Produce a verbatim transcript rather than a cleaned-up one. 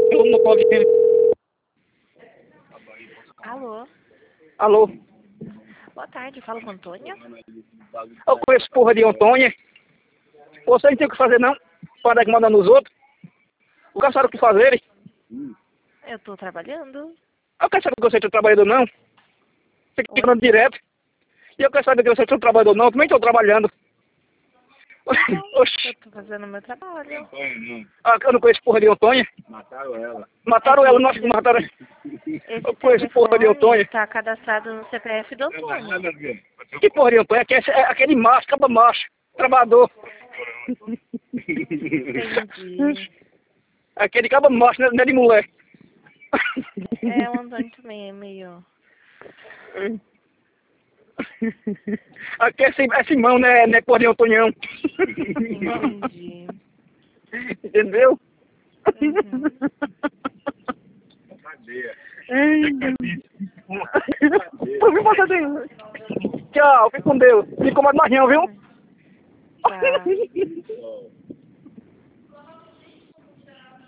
Eu não pode. Alô? Alô? Boa tarde, fala com a Antônia? Eu conheço porra de Antônia. Vocês não tem o que fazer não? Para que manda nos outros. O cara sabe o que fazer. Eu tô trabalhando. Eu quero saber que você está trabalhando ou não. Você fica falando direto. E eu quero saber que você está trabalhando ou não. Também estou trabalhando. Oxi. Eu tô fazendo meu trabalho. Ah, eu não conheço porra de Antônia. Mataram ela. Mataram É ela, que nós que mataram. Esse Eu conheço porra de Antônia. tá cadastrado no C P F do Antônio. Que porra de Antônia? Aquele, é aquele macho, caba macho. Trabalhador. Entendi. Aquele caba macho, não é de mulher. É, o Antônio também é meio... Aqui é, é Simão, né? Não é porra de Antônio, não. Entendi. Entendeu? Uhum. Cadeia. Por que você tem? Tchau, fique com Deus. Não incomoda mais não, viu? Tá.